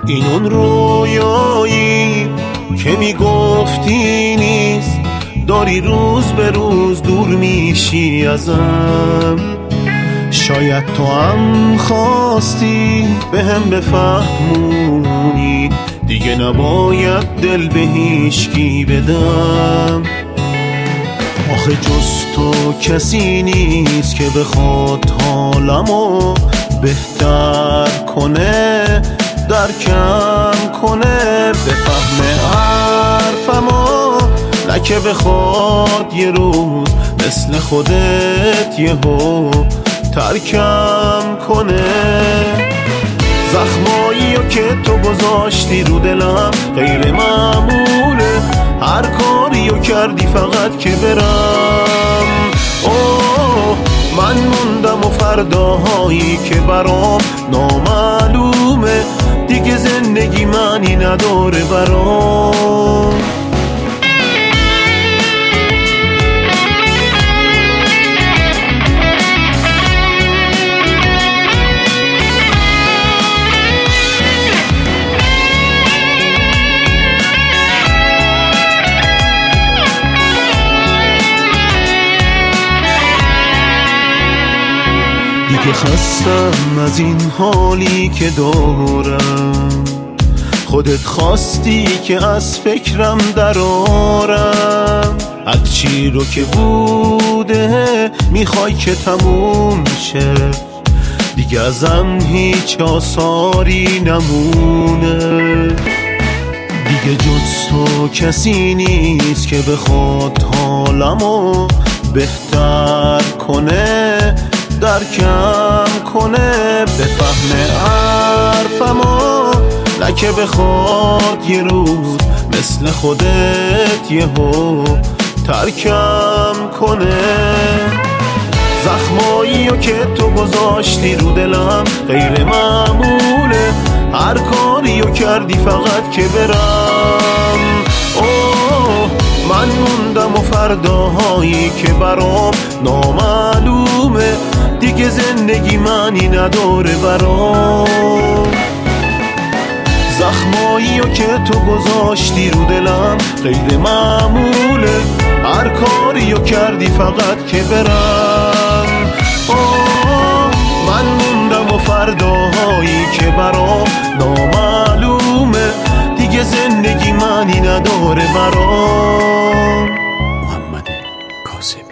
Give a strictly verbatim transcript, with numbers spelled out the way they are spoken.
این اون رویایی که میگفتی نیست، داری روز به روز دور میشی ازم. شاید تو هم خواستی به هم بفهمونی دیگه نباید دل به هیچکی بدم. آخه جز تو کسی نیست که بخواد حالمو بهتر کنه، درکم کنه، بفهمه حرفمو، نه که بخواد یه روز مثل خودت یهو ترکم کنه. زخمایی رو که تو گذاشتی رو دلم غیر معموله، هر کاری رو کردی فقط که برم. اوه من موندم و فرداهایی که برام نامعلومه، دیگه زندگی معنی نداره برام. دیگه خستم از این حالی که دارم، خودت خواستی که از فکرم درارم. هرچی رو که بوده میخوای که تموم شه، دیگه ازم هیچ آثاری نمونه. دیگه جز تو کسی نیست که بخواد حالمو بهتر کنه، درکم کنه، بفهمه حرفمو، نه که بخواد یه روز مثل خودت یهو ترکم کنه. زخمایی رو که تو گذاشتی رو دلم غیر معموله، هر کاری رو کردی فقط که برم. اوه من موندم و فرداهایی که برام نامعلومه، دیگه زندگی معنی نداره برام. زخمایی رو که تو گذاشتی رو دلم غیر معموله، هر کاری رو کردی فقط که برم. آه من موندم و فرداهایی که برام نامعلومه، دیگه زندگی معنی نداره برام. محمد کاظمی.